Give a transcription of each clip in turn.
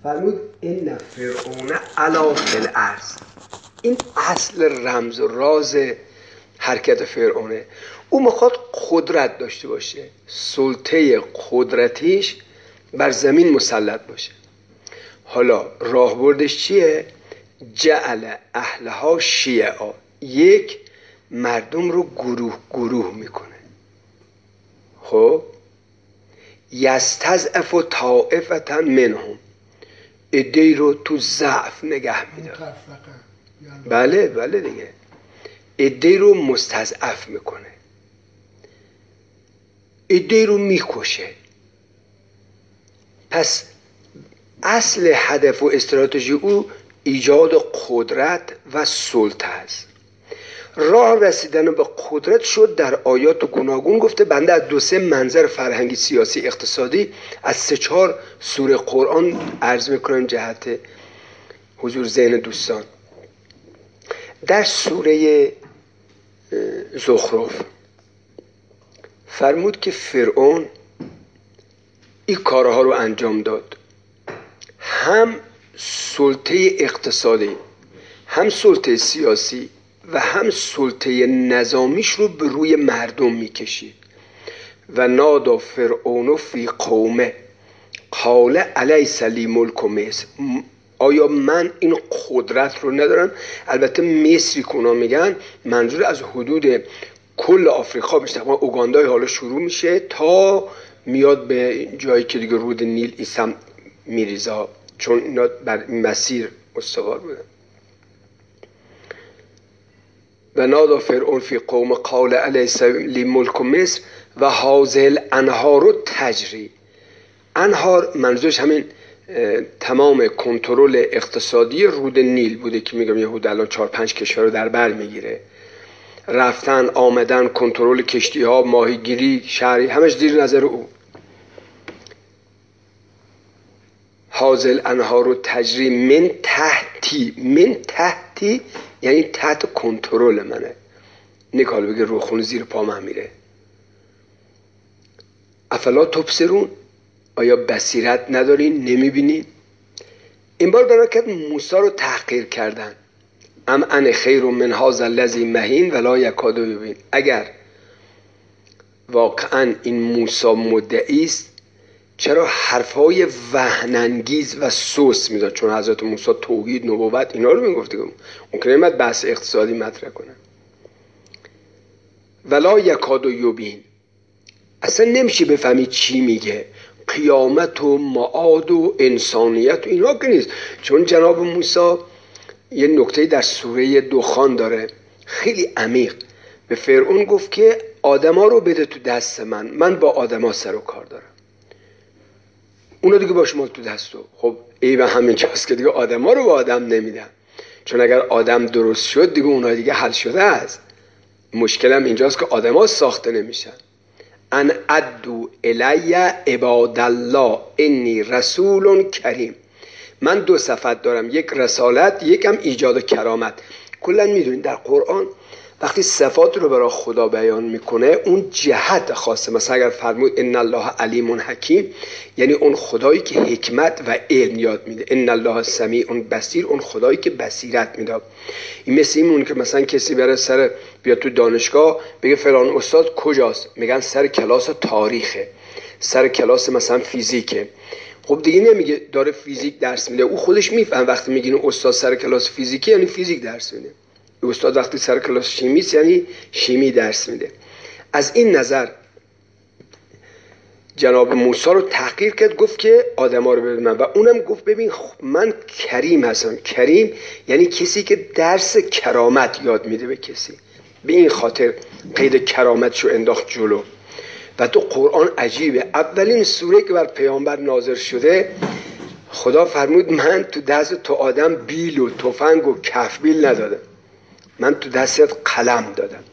فرمود این فرعون علا فی الارض. این اصل رمز و راز حرکت فرعونه. او میخواد قدرت داشته باشه، سلطه قدرتیش بر زمین مسلط باشه. حالا راهبردش چیه؟ جعل اهلها شیعا، یک مردم رو گروه گروه میکنه. خب یستضعف طائفة منهم، عده‌ای رو تو ضعف نگه میداره. بله دیگه، عده‌ای رو مستضعف میکنه، عده‌ای رو میکشه. پس اصل هدف و استراتژی او ایجاد قدرت و سلطه است. راه رسیدن به قدرت شد در آیات گوناگون گفته. بنده از 2-3 منظر فرهنگی، سیاسی، اقتصادی از 3-4 سوره قرآن عرض میکنم جهت حضور ذهن دوستان. در سوره زخرف فرمود که فرعون این کارها رو انجام داد، هم سلطه اقتصادی، هم سلطه سیاسی و هم سلطه نظامیش رو به روی مردم میکشید. و نادا فرعون فی قومه قال الیس لی ملک مصر، آیا من این قدرت رو ندارم؟ البته مصری که اونا میگن منظور از حدود کل آفریقا میشه، اوگاندای حالا شروع میشه تا میاد به جایی که دیگه رود نیل ایسم میریزه، چون اینا بر مسیر استوار بودن. و نادا فرعون فی قوم قال الیس لی ملک مصر و هذه الانهار تجری. انهار منظورش همین تمام کنترل اقتصادی رود نیل بوده که میگم یهود الان 4-5 کشور رو در بر میگیره. رفتن آمدن، کنترل کشتی ها، ماهیگیری، شهری، همش زیر نظر او. هذه الانهار تجری من تحتی یعنی تحت کنترل منه. نکال بگه روخون زیر پا من میره. افلا تبصرون، آیا بصیرت ندارین؟ نمیبینین؟ این بار برکت موسی رو تحقیر کردن. ام ان خیر من هذا الذی مهین ولا یکاد یبین. اگر واقعا این موسی مدعی است، چرا حرفای وهن‌انگیز و سوس میزد؟ چون حضرت موسی توحید، نبوت اینا رو میگفت دیگه، ممکنه نمیاد بحث اقتصادی مطرح کنه. ولا یکاد یبین، اصلا نمیشه بفهمید چی میگه. قیامت و معاد و انسانیت و اینا که نیست. چون جناب موسی یه نکته در سوره دخان داره خیلی عمیق. به فرعون گفت که آدما رو بده تو دست من با آدما سر و کار دارم، اونا دیگه باش مال تو دستو. خب ای به همین جاست که دیگه آدما رو به آدم نمیدم، چون اگر آدم درست شد دیگه اونها دیگه حل شده است. مشکلم اینجاست که آدما ساخته نمیشن. ان ادو الی عباد الله انی رسول کریم. من 2 صفت دارم، یک رسالت، یکم ایجاد و کرامت. کلا میدونید در قرآن وقتی صفات رو برای خدا بیان میکنه اون جهت خاصه. مثلا اگر فرمود ان الله علیم حکیم، یعنی اون خدایی که حکمت و علم یاد میده. ان الله سمیع بصیر، اون خدایی که بصیرت میده. این مثل این که مثلا کسی بره سر بیاد تو دانشگاه بگه فلان استاد کجاست، میگن سر کلاس تاریخه، سر کلاس مثلا فیزیکه. خب دیگه نمیگه داره فیزیک درس میده، او خودش میفهم وقتی میگین استاد سر کلاس فیزیکی یعنی فیزیک درس میده، استاد وقتی سر کلاس شیمیست یعنی شیمی درس میده. از این نظر جناب موسی رو تحقیر کرد، گفت که آدما رو ببین من، و اونم گفت ببین من کریم هستم. کریم یعنی کسی که درس کرامت یاد میده به کسی. به این خاطر قید کرامتشو انداخت جلو. و تو قرآن عجیبه، اولین سوره که بر پیامبر نازل شده خدا فرمود من تو دست تو آدم بیل و تفنگ و کفبیل ندادم، من تو دستت قلم دادم.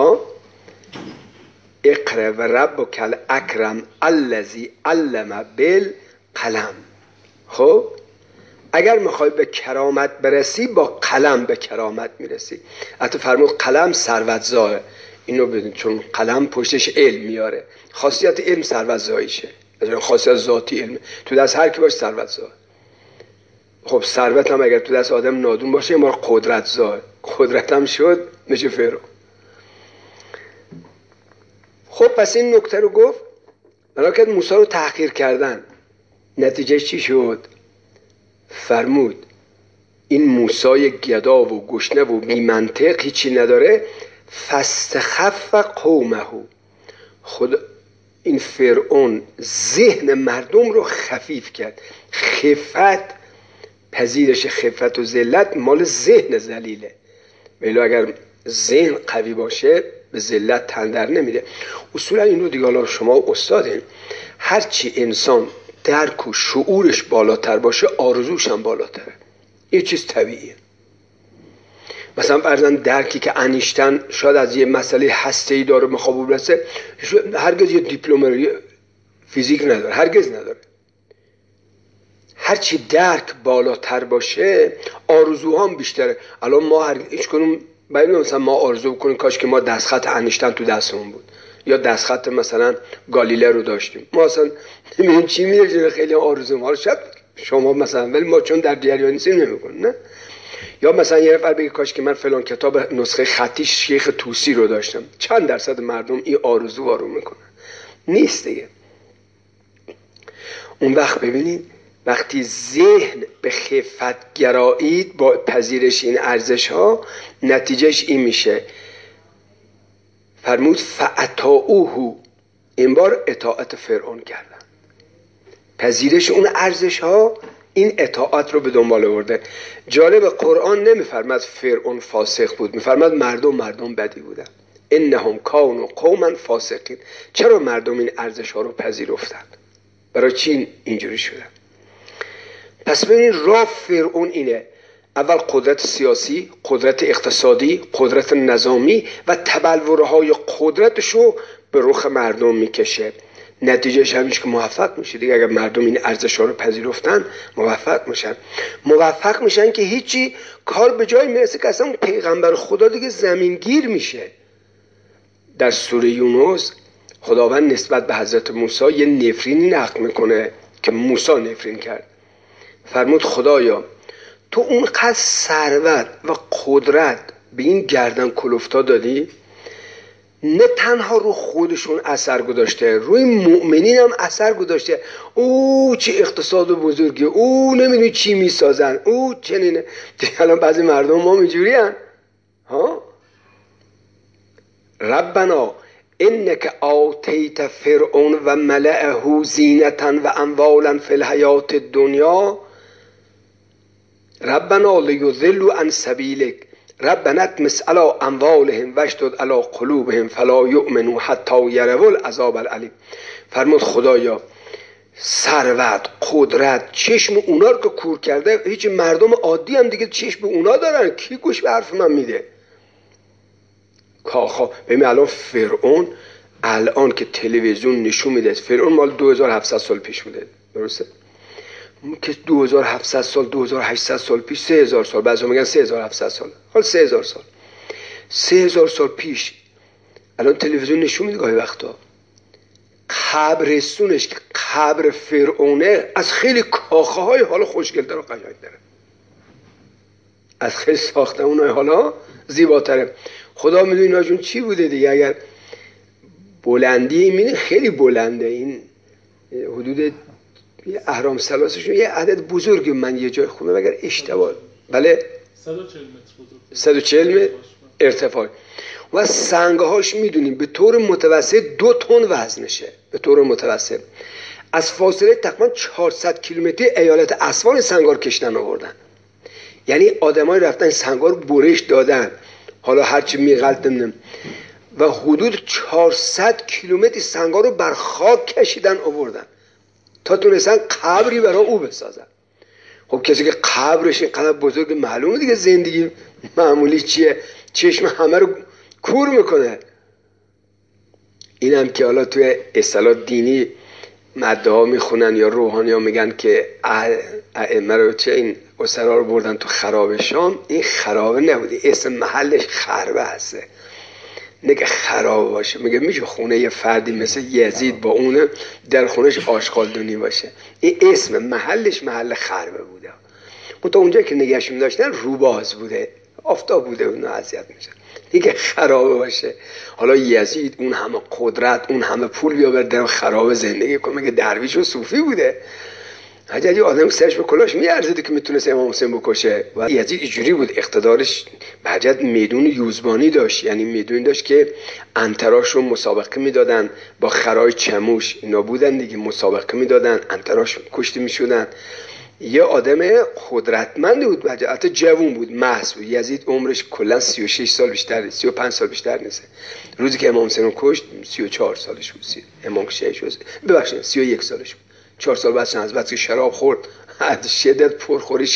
اقرأ و ربک الاکرم الذی علم بالقلم. خب اگر میخوای به کرامت برسی با قلم به کرامت میرسی. حتی فرمود قلم ثروتزاره، اینو بدون، چون قلم پشتش علم میاره. خاصیت علم ثروتزاییشه، خاصیت ذاتی علم تو دست هر کی باش ثروتزار. خب ثروت هم اگر تو دست آدم نادون باشه یه بار قدرت هم شد میشه فرعون. خب پس این نکته رو گفت. ملاکت موسی رو تحقیر کردن، نتیجه چی شد؟ فرمود این موسی گدا و گشنه و بی منطق هیچی نداره. فاستخف قومه. خود این فرعون ذهن مردم رو خفیف کرد. خفت، پذیرش خفت و ذلت مال ذهن ذلیله، ولی اگر ذهن قوی باشه به ذلت تن در نمیده. اصولا این رو دیگه، حالا شما استادین، هرچی انسان درک و شعورش بالاتر باشه آرزوش هم بالاتره. این چیز طبیعیه. مثلا فرضاً درکی که انیشتن شاید از یه مسئله هسته‌ای داره میخواد برسه، هرگز یه دیپلم فیزیک نداره، هرگز نداره. هرچی درک بالاتر باشه آرزوها هم بیشتره. الان ما هیچ کنون مثلا ما آرزو بکنیم کاش که ما دستخط انیشتن تو دستمون بود، یا دستخط مثلا گالیله رو داشتیم. ما اصلا نمیدونیم چی میره، خیلی آرزو ما رو شد شما مثلا، ولی ما چون در جریان نیستیم نمیکنیم. نه، یا مثلا یه نفر بگه کاش که من فلان کتاب نسخه خطی شیخ طوسی رو داشتم. چند درصد مردم این آرزو رو میکنن؟ نیست دیگه. اون وقت ببینید وقتی ذهن به خفت گرایید با پذیرش این ارزش ها، نتیجهش این میشه. فرمود فاطاعوه، این بار اطاعت فرعون کردن. پذیرش اون ارزش ها این اطاعت رو به دنبال آورده. جالب، قرآن نمیفرماد فرعون فاسق بود، میفرماد مردم بدی بودن. انهم کانوا قوما فاسقین. چرا مردم این ارزش ها رو پذیرفتند؟ برای چی اینجوری شدن؟ پس ببینید راه فرعون اینه: اول قدرت سیاسی، قدرت اقتصادی، قدرت نظامی و تبلورهای قدرتش رو به رخ مردم میکشه. نتیجهش همیشه که موفق میشه دیگه. اگر مردم این ارزش ها رو پذیرفتن موفق میشن که هیچی کار به جای میرسه که اصلا پیغمبر خدا دیگه زمینگیر میشه. در سوره یونس خداوند نسبت به حضرت موسی یه نفرینی نقل میکنه که موسی نفرین کرد. فرمود خدایا تو اونقدر ثروت و قدرت به این گردن کلفتا دادی، نه تنها رو خودشون اثر گذاشته، روی مؤمنین هم اثر گذاشته. او چه اقتصاد بزرگی، او نمیدونی چی میسازن، او چنینه. دیگه الان بعضی مردم ما اینجوری هن. ربنا انک آتیت فرعون و ملئه زینتا و اموالا فی الحیات الدنیا ربنا لیضلوا عن سبیلک ربنا اطمس علی اموالهم واشدد علی قلوبهم فلا یؤمنوا حتی یروا العذاب العلیم. فرمود خدایا ثروت، قدرت، چشم اونا رو که کور کرده، هیچ مردم عادی هم دیگه چشم اونا دارن. کی گوش به حرف من میده؟ کاخا. ببین الان فرعون الان که تلویزیون نشون میده، فرعون مال 2700 سال پیش بوده، درسته؟ که 2700 سال، 2800 سال پیش، 3000 سال، بعضی میگن 3700 سال، حالا 3000 سال، 3000 سال پیش الان تلویزیون نشون میده گاهی وقتا قبرستونش که قبر فرعونه از خیلی کاخه های حالا خوشگل‌تر و قشنگ‌تره، از خیلی ساختمون‌های حالا زیباتره. خدا میدونه اینا جون چی بوده دیگه. اگر بلندی میبینه خیلی بلنده، این حدود اهرام ثلاثشون یه عدد بزرگی من یه جای خونه اگر اشتباه، بله 140 متر ارتفاع و سنگهاش میدونیم به طور متوسط 2 تن وزنشه. به طور متوسط از فاصله تقریبا 400 کیلومتری ایالت اسوان سنگار کشتن آوردن. یعنی آدمای رفتن سنگار رو برش دادن، حالا هرچی میغلط نمیدونم، و حدود 400 کیلومتر سنگار رو بر خاک کشیدن آوردن تا تونستن قبری برای او بسازن. خب کسی که قبرش اینقدر بزرگ، معلومه دیگه زندگی معمولی چیه، چشم همه رو کور میکنه. اینم که حالا توی اصطلاح دینی مدعا میخونن یا روحانی ها میگن که ائمه رو چه این اسرا رو بردن تو خرابه شام. این خرابه نبودی، اسم محلش خربه هسته، نگه خراب باشه. میگه خونه یه فردی مثل یزید با اونه در خونش آشغالدونی باشه، این اسم محلش محل خربه بوده. اون تا اونجا که نگهش می‌داشتن روباز بوده، آفتاب بوده، اونو اذیت میشه دیگه. خرابه باشه حالا یزید اون همه قدرت اون همه پول بیاور در خراب زندگی کنه، مگه درویش و صوفی بوده؟ حاجی آدم سرش به کلاش میارزیده که میتونست امام حسین بکشه. و یزید اینجوری بود، اقتدارش بجد میدون یوزبانی داشت، یعنی میدون داشت که انتراش رو مسابقه میدادن با خرای چموش، اینا بودن دیگه، مسابقه میدادن، انتراش کشته میشدن. یه آدم قدرتمند بود، حتی جوون بود، محض بود. یزید عمرش کلا 36 سال بیشتر، 35 سال بیشتر نیست. روزی که امام حسین رو کشت 34 سالش بود. امام شیش بود، ببخشید 31 سالش بود. 4 سال بعد از وقتی شراب خورد، از شدت پرخوری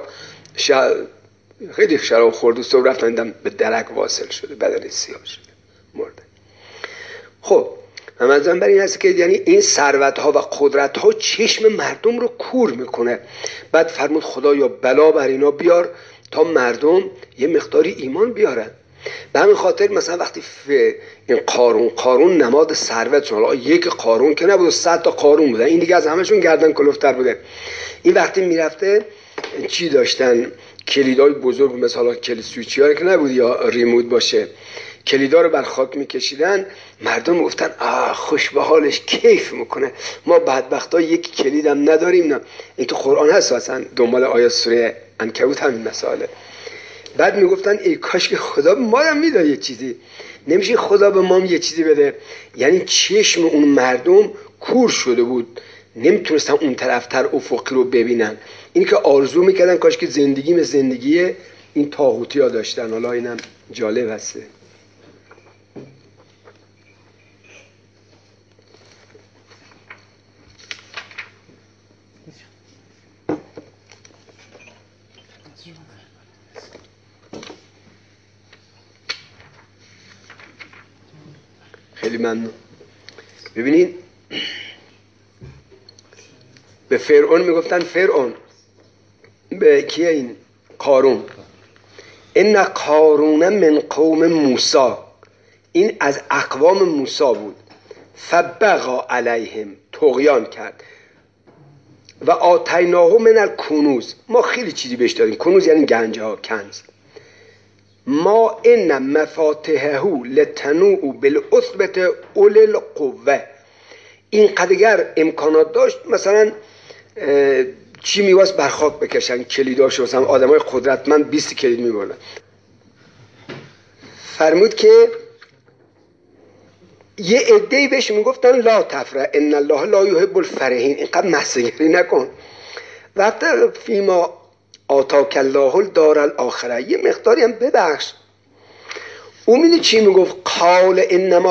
خیلی شراب خورد و صبح رفتن به درک واصل شده، بدن سیاه شده، مرده. خب منظورم بر این است که یعنی این ثروت ها و قدرت ها چشم مردم رو کور میکنه. بعد فرمود خدایا بلا بر اینا بیار تا مردم یه مقداری ایمان بیارن. به همین خاطر مثلا وقتی این قارون نماد ثروت، حالا یک قارون که نبود، 100 تا قارون بودن، این دیگه از همشون گردن کلفتر بوده. این وقتی میرفته چی داشتن؟ کلیدای بزرگ، مثلا کلید سویچی که نبود یا ریموت باشه، کلیدا رو بر خاک میکشیدن. مردم گفتن خوش به حالش، کیف میکنه. ما بدبختا یک کلیدم نداریم. نه این تو قرآن هست، اصلا دنبال آیات سوره عنکبوت همین مسائله. بعد میگفتن ای کاش که خدا به ما هم میداد یه چیزی. نمیشه خدا به ما یه چیزی بده؟ یعنی چشم اون مردم کور شده بود، نمیتونستن اون طرفتر افقی رو ببینن. این که آرزو میکردن کاش که زندگی مثل زندگی این طاغوتی ها داشتن. حالا اینم جالب هسته. خیلی ممنون. ببینید به فرعون میگفتن، فرعون به کیه؟ این قارون. ان قارون من قوم موسی، این از اقوام موسی بود. فبغى علیهم، طغیان کرد. و آتیناه من الکنوز، ما خیلی چیزی بهش دادیم. کنوز یعنی گنج ها، کنز. ما ان مفاتحه لتنوء بالعصبة اولی القوه، این قدگر امکانات داشت مثلا چی میواست بر خاک بکشن، کلیداشو مثلا آدمای قدرتمند 20 کلید میبردن. فرمود که یه عده‌ای بهش میگفتن لا تفرح ان الله لا یحب الفرحین، اینقدر مسخره‌گری نکن. وقتی فیما آتاک الله الدار الاخره، یه مقداری هم ببخش. او میدونی چی میگفت؟ قال انما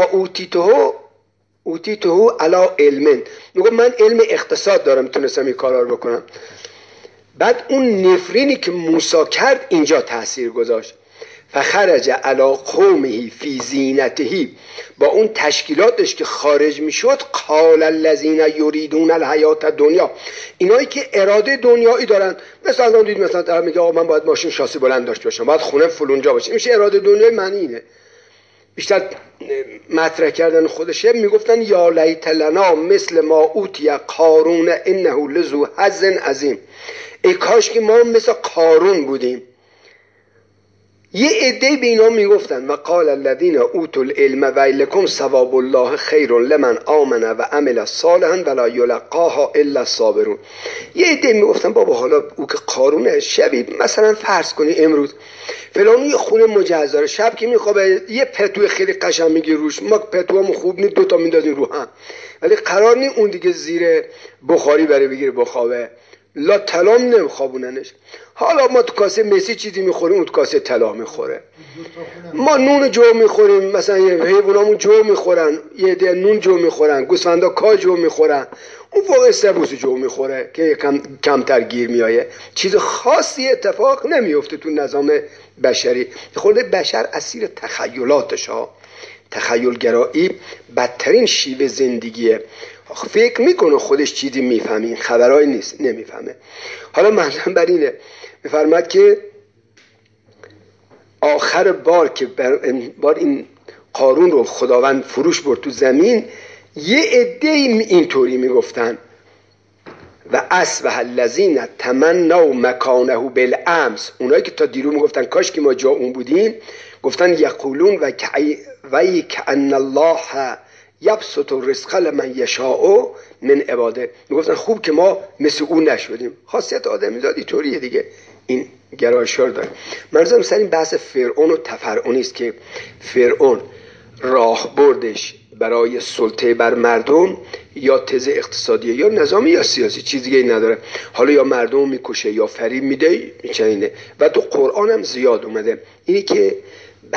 اوتیته علی علم، میگفت من علم اقتصاد دارم، تونستم این کارا رو بکنم. بعد اون نفرینی که موسی کرد اینجا تاثیر گذاشت. فخرج علی قومه فی زینته، با اون تشکیلاتش که خارج میشد، قال الذین یریدون الحیات الدنیا، اینایی که اراده دنیایی دارن، مثلا دید مثلا طرف میگه آقا من باید ماشین شاسی بلند داشته باشم، باید خونه فلونجا باشه، میشه اراده دنیای معنی اینه. بیشتر مطرح کردن خودشه. میگفتن یا لیت لنا مثل ما اوتی قارون انه لذو حظ عظیم، ای کاش که ما مثل قارون بودیم. یه عده به اینا میگفتن و قال الذین اوتوا العلم ویلکم ثواب الله خیر لمن آمن و عمل صالحا ولا یلقاها الا الصابرون. یه عده میگفتن بابا حالا او که قارونه، شبی مثلا فرض کنی امروز فلان یه خونه مجهز، شب که میخوابه یه پتو خیلی قشنگ میگیره روش، ما پتوامو خوب نی دوتا میندازیم رو هم، ولی قرار نی اون دیگه زیر بخاری بره بگیره بخوابه، لا طلا نمیخوابوننش. حالا ما تو کاسه مسی چیزی میخوریم، اون تو کاسه طلا میخوره. ما نون جو میخوریم، مثلا حیوانامون جو میخورن، یه عده نون جو میخورن، گوسفندا کاه جو میخورن، اون فوق سبوس جو میخوره که کمتر گیر میایه. چیز خاصی اتفاق نمیفته تو نظام بشری. خود بشر اسیر تخیلاتش ها. تخیلگرایی بدترین شیوه زندگیه. فکر میکنه خودش چیزی میفهمه، این خبرای نیست، نمیفهمه. حالا منظورم بر اینه، میفرماد که آخر بار که بار این قارون رو خداوند فروش برد تو زمین، یه عده اینطوری میگفتن و اصبح الذین تمنوا مکانه بالامس، اونایی که تا دیرو میگفتن کاش که ما جا اون بودیم، گفتن یقولون و کأن الله یبسط الرزق لمن یشاء من عباده، میگفتن خوب که ما مثل اون نشدیم. خاصیت آدمیزادی طوریه دیگه، این گرایش‌ها داره. منظورم سر این بحث فرعون و تفرعونی است که فرعون راه بردش برای سلطه بر مردم یا تز اقتصادی یا نظامی یا سیاسی، چیز دیگه نداره. حالا یا مردم میکشه یا فریب میده میچینه. و تو قرآن هم زیاد اومده اینی که